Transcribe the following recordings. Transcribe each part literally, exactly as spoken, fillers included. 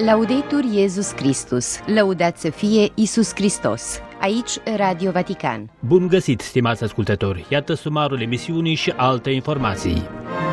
Laudetur Iesus Christus, lăudat să fie Iisus Hristos. Aici Radio Vatican. Bun găsit, stimați ascultători! Iată sumarul emisiunii și alte informații.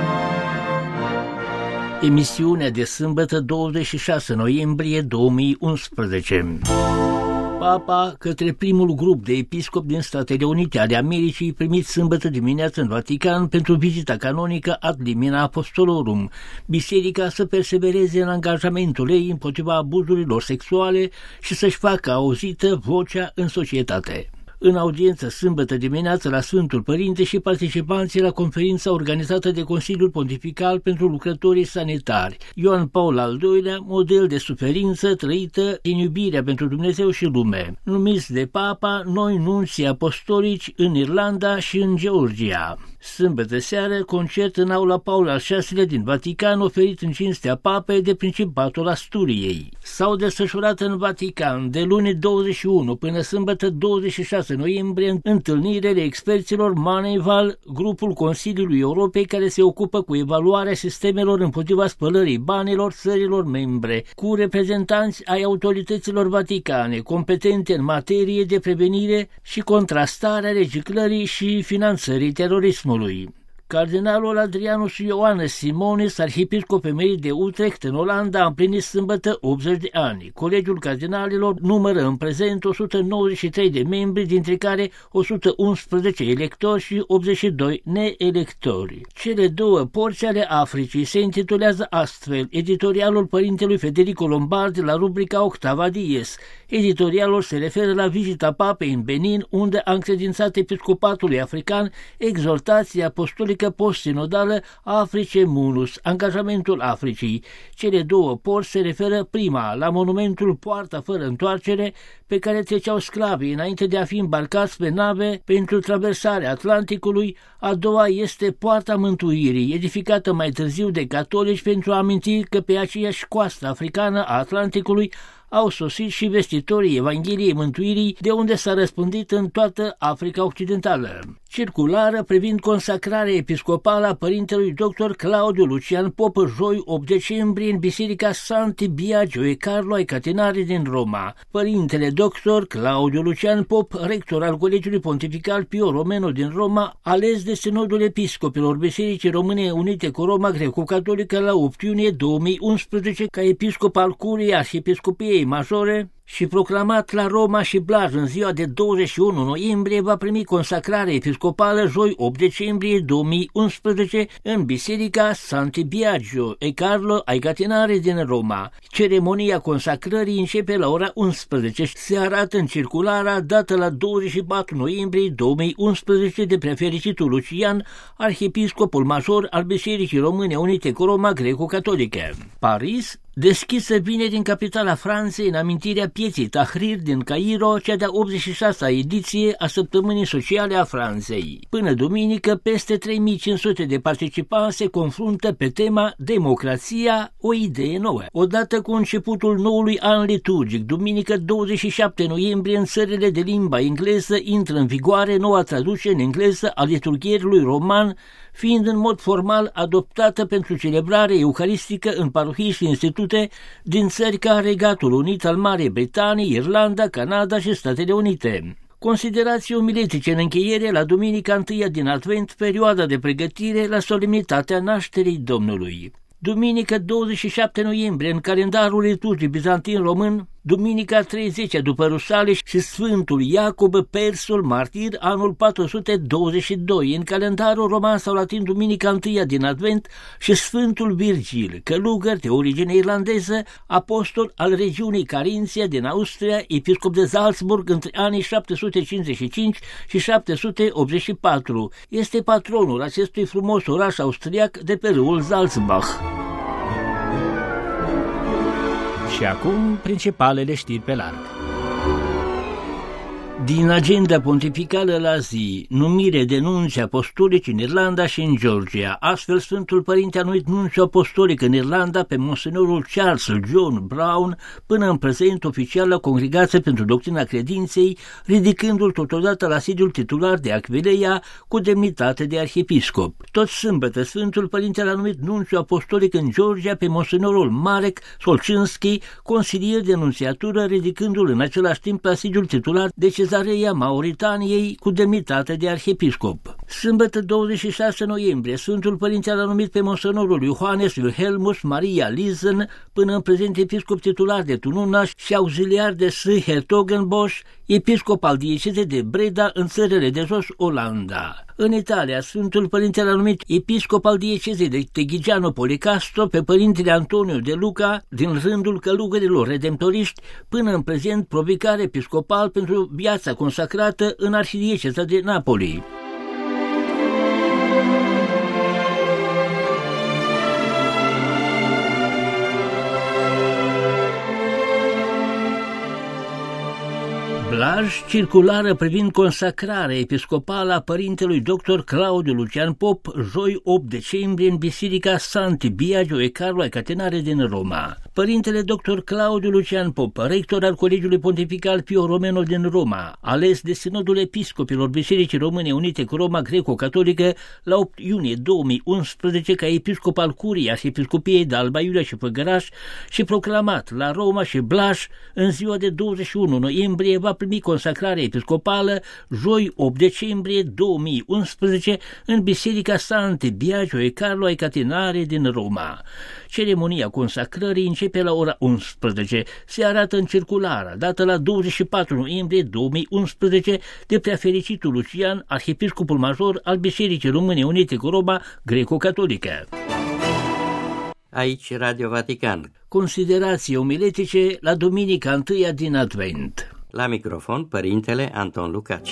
Emisiunea de sâmbătă douăzeci și șase noiembrie două mii unsprezece. Papa către primul grup de episcopi din Statele Unite ale Americii primit sâmbătă dimineață în Vatican pentru vizita canonică ad limina apostolorum, biserica să persevereze în angajamentul ei împotriva abuzurilor sexuale și să-și facă auzită vocea în societate. În audiență sâmbătă dimineață la Sfântul Părinte și participanții la conferința organizată de Consiliul Pontifical pentru lucrătorii sanitari. Ioan Paul al doilea, model de suferință trăită în iubirea pentru Dumnezeu și lume. Numiți de Papa, noi nunții apostolici în Irlanda și în Georgia. Sâmbătă seară, concert în aula Paul al șaselea din Vatican, oferit în cinstea Papei de Principatul Asturiei. S-au desfășurat în Vatican de luni douăzeci și unu până sâmbătă douăzeci și șase noiembrie întâlnirele experților Maneval, grupul Consiliului Europei care se ocupă cu evaluarea sistemelor împotriva spălării banilor țărilor membre, cu reprezentanți ai autorităților vaticane competente în materie de prevenire și contrastarea reciclării și finanțării terorismului. Cardinalul Adrianus Ioannes Simonis, arhiepiscop emerit de Utrecht în Olanda, a împlinit sâmbătă optzeci de ani. Colegiul cardinalilor numără în prezent o sută nouăzeci și trei de membri, dintre care o sută unsprezece electori și optzeci și doi neelectori. Cele două porți ale Africii se intitulează astfel editorialul părintelui Federico Lombardi la rubrica Octava Dies. Editorialul se referă la vizita papei în Benin, unde a încredințat episcopatului african exhortația apostolică post-sinodală Africe Munus, angajamentul Africii. Cele două porți se referă prima la monumentul Poarta fără întoarcere, pe care treceau sclavii înainte de a fi îmbarcați pe nave pentru traversarea Atlanticului. A doua este Poarta Mântuirii, edificată mai târziu de catolici pentru a aminti că pe aceeași coastă africană a Atlanticului au sosit și vestitorii Evangheliei Mântuirii, de unde s-a răspândit în toată Africa Occidentală. Circulară privind consacrarea episcopală a părintelui doctor Claudiu Lucian Pop, joi opt decembrie, în biserica Santi Biagio e Carlo ai Catinari din Roma. Părintele doctor Claudiu Lucian Pop, rector al Colegiului Pontifical Pio Romano din Roma, ales de Sinodul Episcopilor Bisericii Române Unite cu Roma Greco-Catolică la opt iunie două mii unsprezece ca episcop al Curiei Arhiepiscopiei Majore și proclamat la Roma și Blaj în ziua de douăzeci și unu noiembrie, va primi consacrare episcopală joi opt decembrie două mii unsprezece în biserica Santi Biagio e Carlo ai Catinari din Roma. Ceremonia consacrării începe la ora unsprezece. Se arată în circulara dată la douăzeci și patru noiembrie două mii unsprezece de prefericitul Lucian, arhiepiscopul major al Bisericii Române Unite cu Roma Greco-Catolică. Paris, deschisă vineri din capitala Franței în amintirea pieței Tahrir din Cairo, cea de-a optzeci și șasea ediție a Săptămânii Sociale a Franței. Până duminică, peste trei mii cinci sute de participanți se confruntă pe tema Democrația, o idee nouă. Odată cu începutul noului an liturgic, duminică douăzeci și șapte noiembrie, în țările de limba engleză intră în vigoare noua traducere în engleză a liturghierului roman, fiind în mod formal adoptată pentru celebrare eucaristică în parohii și institute din țări ca Regatul Unit al Marii Britanii, Irlanda, Canada și Statele Unite. Considerații omiletice în încheiere la duminica întâia din Advent, perioada de pregătire la solemnitatea nașterii Domnului. Duminică douăzeci și șapte noiembrie, în calendarul liturgic bizantin român, duminica treizecea după Rusale și Sfântul Iacob Persul, martir, anul patru sute douăzeci și doi, în calendarul roman sau latin duminica întâia din Advent, și Sfântul Virgil, călugăr de origine irlandeză, apostol al regiunii Carinția din Austria, episcop de Salzburg între anii șapte sute cincizeci și cinci și șapte sute optzeci și patru. Este patronul acestui frumos oraș austriac de pe râul Salzbach. Și acum, principalele știri pe larg. Din agenda pontificală la zi, numire de nunți apostolici în Irlanda și în Georgia. Astfel, Sfântul Părinte a numit nunțiu apostolic în Irlanda pe monsenorul Charles John Brown, până în prezent oficial la Congregația pentru Doctrina Credinței, ridicându-l totodată la sediul titular de Aquileia cu demnitate de arhiepiscop. Tot sâmbătă, Sfântul Părinte l-a numit nunțiu apostolic în Georgia pe monsenorul Marek Solczynski, consilier de nunțiatură, ridicându-l în același timp la sediul titular de Cezarea Mauritaniei cu demnitate de arhiepiscop. Sâmbătă douăzeci și șase noiembrie, Sfântul Părinte l-a numit pe monsenorul Johannes Wilhelmus Maria Liesen, până în prezent episcop titular de Tununa și auxiliar de S. Hertogenbosch, episcop al diecezei de Breda în țările de jos, Olanda. În Italia, Sfântul Părinte l-a numit episcop al diecezei de Teghigiano Policastro pe Părintele Antonio de Luca din rândul călugărilor redemptoriști, până în prezent provicare episcopal pentru viața consacrată în arhidieceza de Napoli. Blaj circulară privind consacrarea episcopală a părintelui doctor Claudiu Lucian Pop, joi opt decembrie, în Biserica Santi Biagio e Carlo ai Catenare din Roma. Părintele doctor Claudiu Lucian Pop, rector al Colegiului Pontifical Pio Romano din Roma, ales de Sinodul Episcopilor Bisericii Române Unite cu Roma Greco-Catolică la opt iunie două mii unsprezece ca episcop al Curiei Arhiepiscopiei de Alba Iulia și Făgăraș și proclamat la Roma și Blaj în ziua de douăzeci și unu noiembrie, va primi consacrarea episcopală joi opt decembrie două mii unsprezece în Biserica Santi Biagio e Carlo ai Catenare din Roma. Ceremonia consacrării începe la ora unsprezece. Se arată în circulara dată la douăzeci și patru noiembrie două mii unsprezece de Preafericitul Lucian, arhiepiscopul major al Bisericii Române Unite cu Roma Greco-Catolică. Aici Radio Vatican. Considerații omiletice la Duminica întâia din Advent. La microfon, Părintele Anton Lucaci.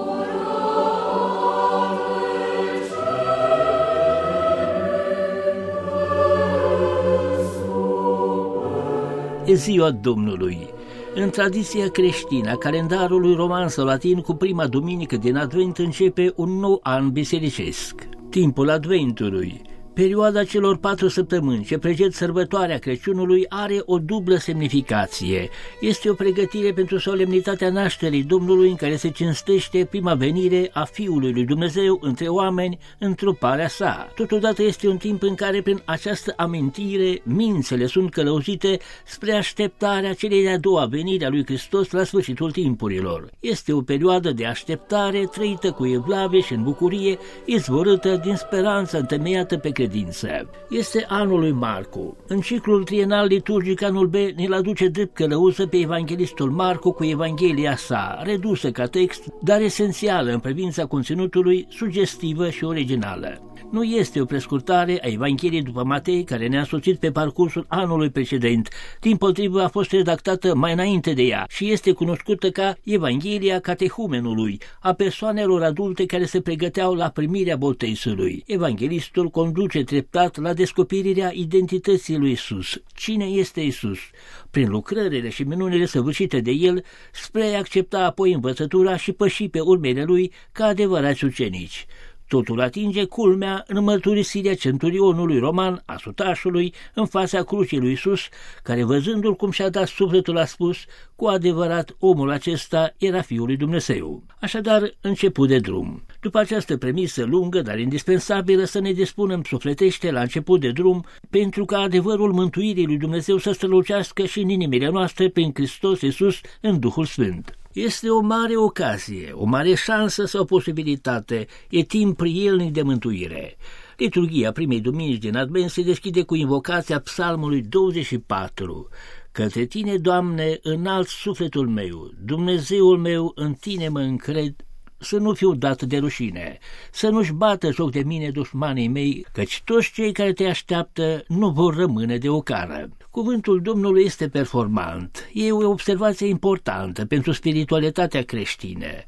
E ziua Domnului. În tradiția creștină a calendarului roman sau latin, cu prima duminică din Advent începe un nou an bisericesc. Timpul Adventului, perioada celor patru săptămâni ce preced sărbătoarea Crăciunului, are o dublă semnificație. Este o pregătire pentru solemnitatea nașterii Domnului, în care se cinstește prima venire a Fiului lui Dumnezeu între oameni, întruparea sa. Totodată este un timp în care, prin această amintire, mințele sunt călăuzite spre așteptarea celei de-a doua venire a lui Hristos la sfârșitul timpurilor. Este o perioadă de așteptare trăită cu evlavie și în bucurie, izvorâtă din speranța întemeiată pe credință. Este anul lui Marcu. În ciclul trienal liturgic, anul B ne-l aduce drept călăuză pe evanghelistul Marcu cu Evanghelia sa, redusă ca text, dar esențială în privința conținutului, sugestivă și originală. Nu este o prescurtare a Evangheliei după Matei, care ne-a însoțit pe parcursul anului precedent. Dimpotrivă, a fost redactată mai înainte de ea și este cunoscută ca Evanghelia catehumenului, a persoanelor adulte care se pregăteau la primirea botezului. Evanghelistul conduce treptat la descoperirea identității lui Isus. Cine este Isus? Prin lucrările și minunile săvârșite de el, spre a accepta apoi învățătura și păși pe urmele lui ca adevărați ucenici. Totul atinge culmea în mărturisirea centurionului roman, a sutașului, în fața crucii lui Isus, care, văzându-l cum și-a dat sufletul, a spus: cu adevărat, omul acesta era Fiul lui Dumnezeu. Așadar, început de drum. După această premisă lungă, dar indispensabilă, să ne dispunem sufletește la început de drum, pentru ca adevărul mântuirii lui Dumnezeu să strălucească și în inimile noastre prin Hristos Iisus în Duhul Sfânt. Este o mare ocazie, o mare șansă sau posibilitate, e timp prielnic de mântuire. Liturghia primei duminici din Advent se deschide cu invocația Psalmului douăzeci și patru. Către tine, Doamne, înalt sufletul meu, Dumnezeul meu, în tine mă încred, să nu fiu dat de rușine, să nu-și bată joc de mine dușmanii mei, căci toți cei care te așteaptă nu vor rămâne de ocară. Cuvântul Domnului este performant. E o observație importantă pentru spiritualitatea creștină.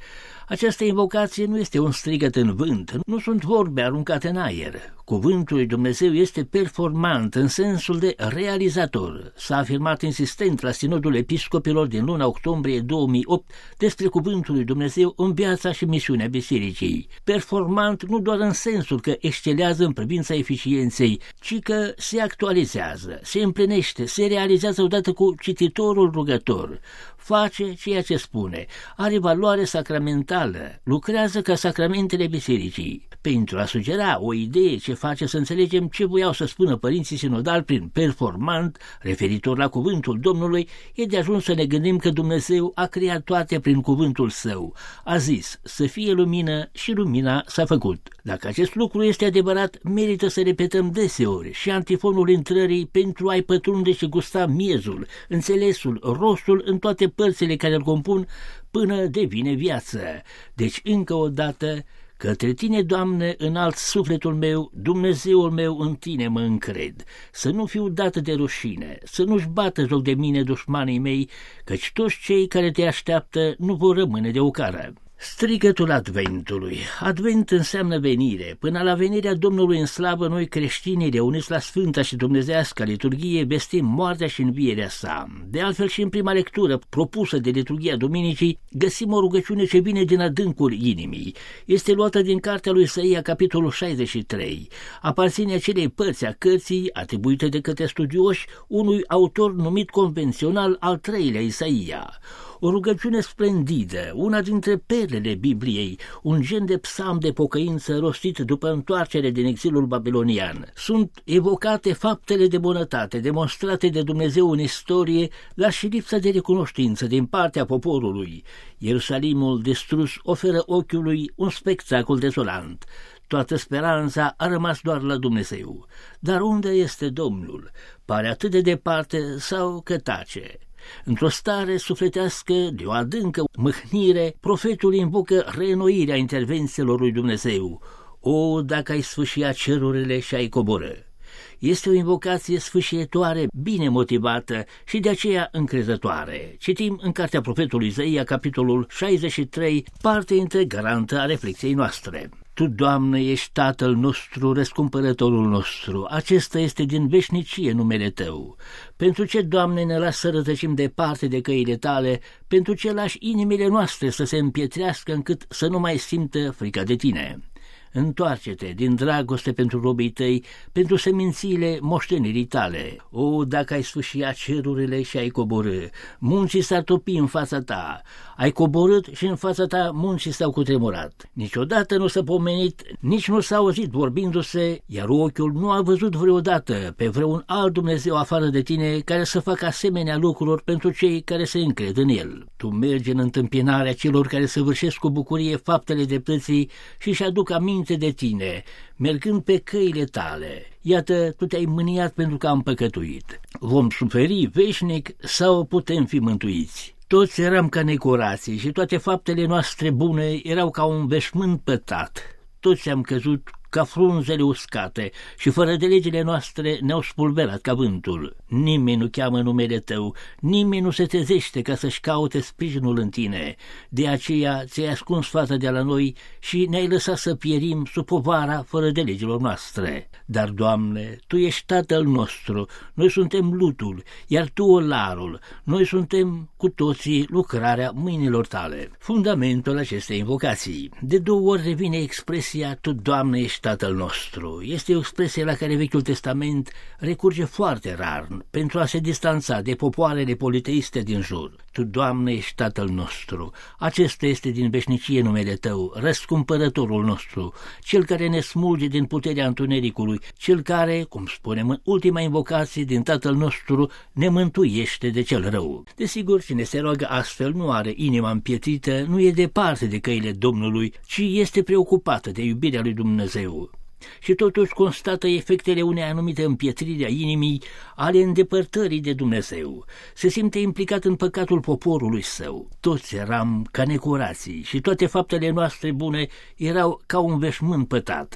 Această invocație nu este un strigăt în vânt, nu sunt vorbe aruncate în aer. Cuvântul lui Dumnezeu este performant în sensul de realizator. S-a afirmat insistent la Sinodul Episcopilor din luna octombrie două mii opt despre cuvântul lui Dumnezeu în viața și misiunea bisericii. Performant nu doar în sensul că excelează în privința eficienței, ci că se actualizează, se împlinește, se realizează odată cu cititorul rugător. Face ceea ce spune, are valoare sacramentală, lucrează ca sacramentele bisericii. Pentru a sugera o idee ce face să înțelegem ce voiau să spună părinții sinodali prin performant, referitor la cuvântul Domnului, e de ajuns să ne gândim că Dumnezeu a creat toate prin cuvântul Său. A zis să fie lumină și lumina s-a făcut. Dacă acest lucru este adevărat, merită să repetăm deseori și antifonul intrării pentru a-i pătrunde și gusta miezul, înțelesul, rostul în toate părțile care îl compun până devine viață. Deci, încă o dată, către Tine, Doamne, înalt sufletul meu, Dumnezeul meu, în Tine mă încred. Să nu fiu dată de rușine, să nu-și bată joc de mine dușmanii mei, căci toți cei care Te așteaptă nu vor rămâne de ocară. Strigătul Adventului. Advent înseamnă venire. Până la venirea Domnului în slavă, noi creștinii reuniți la Sfânta și Dumnezeiasca liturghie vestim moartea și învierea Sa. De altfel și în prima lectură propusă de liturghia Duminicii găsim o rugăciune ce vine din adâncul inimii. Este luată din cartea lui Isaia, capitolul șaizeci și trei. Aparține acelei părți a cărții atribuite de către studioși unui autor numit convențional al treilea Isaia. O rugăciune splendidă, una dintre perlele Bibliei, un gen de psalm de pocăință rostit după întoarcerea din exilul babilonian. Sunt evocate faptele de bunătate demonstrate de Dumnezeu în istorie, dar și lipsa de recunoștință din partea poporului. Ierusalimul distrus oferă ochiului un spectacol dezolant. Toată speranța a rămas doar la Dumnezeu. Dar unde este Domnul? Pare atât de departe sau că tace? Într-o stare sufletească de o adâncă mâhnire, profetul invocă reînnoirea intervențiilor lui Dumnezeu. O, dacă ai sfâșia cerurile și ai coboră! Este o invocație sfâșietoare, bine motivată și de aceea încrezătoare. Citim în cartea profetului Isaia, capitolul șaizeci și trei, parte integrantă a reflexiei noastre. Tu, Doamne, ești Tatăl nostru, răscumpărătorul nostru, acesta este din veșnicie numele Tău. Pentru ce, Doamne, ne lași să rătăcim departe de căile Tale, pentru ce lași inimile noastre să se împietrească încât să nu mai simtă frica de Tine? Întoarce-te din dragoste pentru robii Tăi, pentru semințiile moștenirii Tale. O, dacă ai sfâșia cerurile și ai coborâ, munții s-ar topi în fața Ta. Ai coborât și în fața Ta munții s-au cutremurat. Niciodată nu s-a pomenit, nici nu s-a auzit vorbindu-se, iar ochiul nu a văzut vreodată pe vreun alt Dumnezeu afară de Tine care să facă asemenea lucruri pentru cei care se încred în El. Tu mergi în întâmpinarea celor care săvârșesc cu bucurie faptele dreptății și își aduc aminte de Tine, mergând pe căile Tale. Iată, Tu te-ai mâniat pentru că am păcătuit. Vom suferi veșnic sau putem fi mântuiți? Toți eram ca necurații și toate faptele noastre bune erau ca un veșmânt pătat. Toți am căzut ca frunzele uscate și fără de legile noastre ne-au spulberat ca vântul. Nimeni nu cheamă numele Tău, nimeni nu se trezește ca să-și caute sprijinul în Tine. De aceea ți-ai ascuns fața de la noi și ne-ai lăsat să pierim sub povara fără de legilor noastre. Dar, Doamne, Tu ești Tatăl nostru, noi suntem lutul, iar Tu olarul, noi suntem cu toții lucrarea mâinilor Tale. Fundamentul acestei invocații. De două ori revine expresia Tu, Doamne, ești Tatăl nostru. Este o expresie la care Vechiul Testament recurge foarte rar pentru a se distanța de popoarele politeiste din jur. Tu, Doamne, ești Tatăl nostru. Acesta este din veșnicie numele Tău, răscumpărătorul nostru, Cel care ne smulge din puterea întunericului, Cel care, cum spunem în ultima invocație din Tatăl nostru, ne mântuiește de cel rău. Desigur, cine se roagă astfel nu are inima împietrită, nu e departe de căile Domnului, ci este preocupată de iubirea lui Dumnezeu. Și totuși constată efectele unei anumite împietriri a inimii, ale îndepărtării de Dumnezeu. Se simte implicat în păcatul poporului său. Toți eram ca necurații și toate faptele noastre bune erau ca un veșmânt pătat.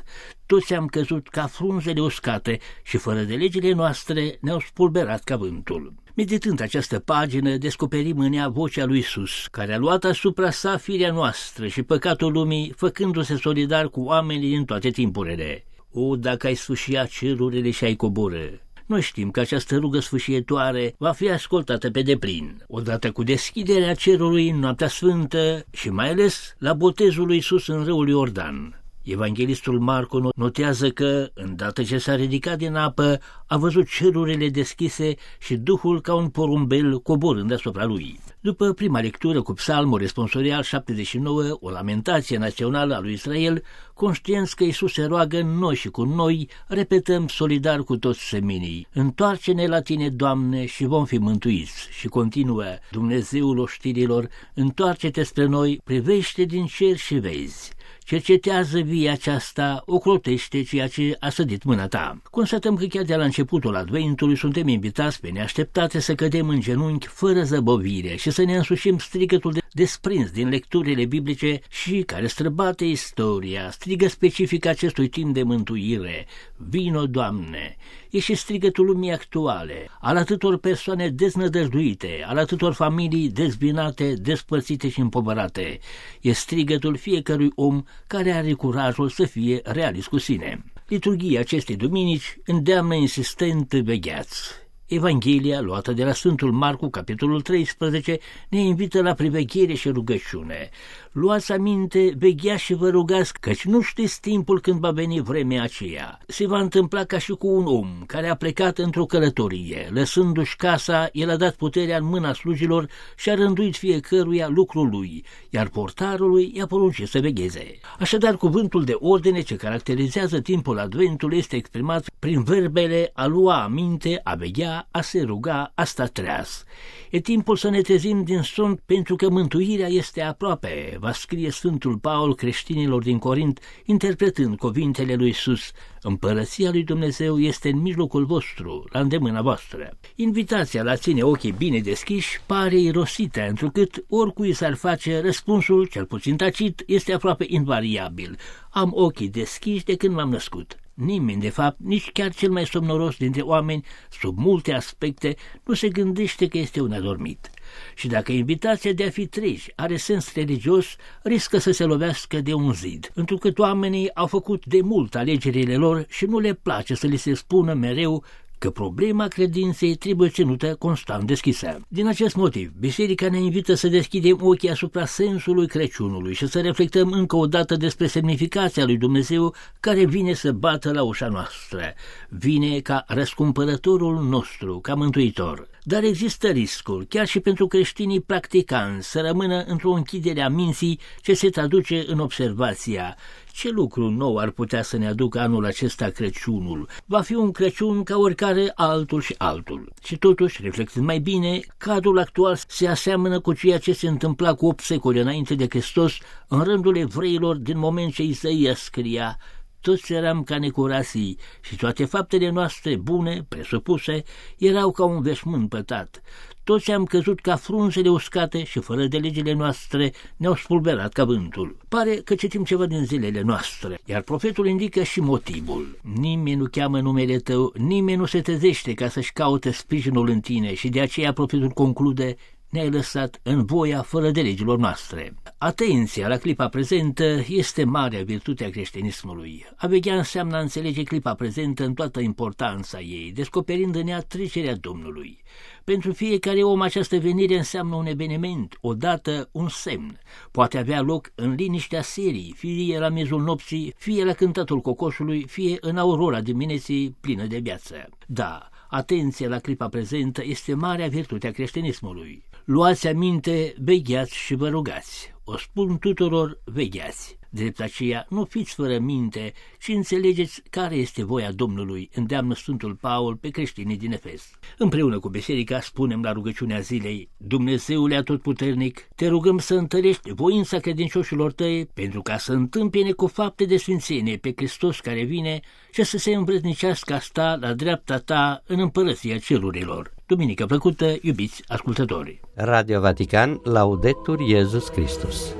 toți am căzut ca frunzele uscate și fără de legile noastre ne-au spulberat ca vântul. Meditând această pagină, descoperim în ea vocea lui Iisus, care a luat asupra sa firea noastră și păcatul lumii, făcându-se solidar cu oamenii din toate timpurile. O, dacă ai sfâșia cerurile și ai coboră! Noi știm că această rugă sfâșietoare va fi ascultată pe deplin, odată cu deschiderea cerului în noaptea sfântă și mai ales la botezul lui Iisus în râul Iordan. Evanghelistul Marcu notează că, îndată ce s-a ridicat din apă, a văzut cerurile deschise și Duhul ca un porumbel coborând asupra lui. După prima lectură cu psalmul responsorial șaptezeci și nouă, o lamentație națională a lui Israel, conștienți că Iisus se roagă în noi și cu noi, repetăm solidar cu toți seminii: întoarce-ne la tine, Doamne, și vom fi mântuiți. Și continuă: Dumnezeul oștirilor, întoarce-te spre noi, privește din cer și vezi. Cercetează via aceasta, ocrotește ceea ce a sădit mâna ta. Constatăm că chiar de la începutul Adventului suntem invitați pe neașteptate să cădem în genunchi fără zăbovire și să ne însușim strigătul de desprins din lecturile biblice și care străbate istoria, strigă specific acestui timp de mântuire: vino, Doamne! E și strigătul lumii actuale, al atâtor persoane deznădăjduite, al atâtor familii dezbinate, despărțite și împovărate. E strigătul fiecărui om care are curajul să fie realist cu sine. Liturghia acestei duminici îndeamnă insistent: vegheați. Evanghelia, luată de la Sfântul Marcu, capitolul treisprezece, ne invită la priveghere și rugăciune. Luați aminte, vegheați și vă rugați, căci nu știți timpul când va veni vremea aceea. Se va întâmpla ca și cu un om care a plecat într-o călătorie. Lăsându-și casa, el a dat puterea în mâna slujilor și a rânduit fiecăruia lucrul lui, iar portarului i-a poruncit să vegheze. Așadar, cuvântul de ordine ce caracterizează timpul Adventului este exprimat prin verbele a lua aminte, a veghea, a se ruga, a sta treaz. E timpul să ne trezim din somn, pentru că mântuirea este aproape, va scrie Sfântul Paul creștinilor din Corint, interpretând cuvintele lui Iisus: împărăția lui Dumnezeu este în mijlocul vostru, la îndemâna voastră. Invitația la ține ochii bine deschiși pare irosită, întrucât oricui s-ar face, răspunsul, cel puțin tacit, este aproape invariabil: am ochii deschiși de când m-am născut. Nimeni, de fapt, nici chiar cel mai somnoros dintre oameni, sub multe aspecte, nu se gândește că este un adormit. Și dacă invitația de a fi treji are sens religios, riscă să se lovească de un zid, întrucât oamenii au făcut de mult alegerile lor și nu le place să li se spună mereu că problema credinței trebuie ținută constant deschisă. Din acest motiv, Biserica ne invită să deschidem ochii asupra sensului Crăciunului și să reflectăm încă o dată despre semnificația lui Dumnezeu care vine să bată la ușa noastră. Vine ca răscumpărătorul nostru, ca mântuitor. Dar există riscul, chiar și pentru creștinii practicanți, să rămână într-o închidere a minții ce se traduce în observația: ce lucru nou ar putea să ne aducă anul acesta Crăciunul? Va fi un Crăciun ca oricare altul și altul. Și totuși, reflectând mai bine, cadrul actual se aseamănă cu ceea ce se întâmpla cu opt secole înainte de Hristos în rândul evreilor, din moment ce Isaia scria: toți eram ca necurații și toate faptele noastre bune, presupuse, erau ca un veșmânt pătat. Toți am căzut ca frunzele uscate și fără de legile noastre ne-au spulberat ca vântul. Pare că citim ceva din zilele noastre, iar profetul indică și motivul. Nimeni nu cheamă numele tău, nimeni nu se trezește ca să-și caute sprijinul în tine și de aceea profetul conclude: ne-ai lăsat în voia fără de legilor noastre. Atenția la clipa prezentă este marea virtute a creștinismului. A veghea înseamnă a înțelege clipa prezentă în toată importanța ei, descoperind în ea trecerea Domnului. Pentru fiecare om această venire înseamnă un eveniment, o dată, un semn. Poate avea loc în liniștea serii, fie la miezul nopții, fie la cântatul cocoșului, fie în aurora dimineții plină de viață. Da, atenția la clipa prezentă este marea virtute a creștinismului. Luați aminte, vegheați și vă rugați. O spun tuturor: vegheați. Drept aceea, nu fiți fără minte, ci înțelegeți care este voia Domnului, îndeamnă Sfântul Paul pe creștinii din Efes. Împreună cu Biserica spunem la rugăciunea zilei: Dumnezeule atotputernic, te rugăm să întărești voința credincioșilor tăi, pentru ca să întâmpine cu fapte de sfințenie pe Hristos care vine și să se îmbrăznicească a sta la dreapta ta în împărăția cerurilor. Duminică plăcută, iubiți ascultători! Radio Vatican, Laudetur Iesus Christus.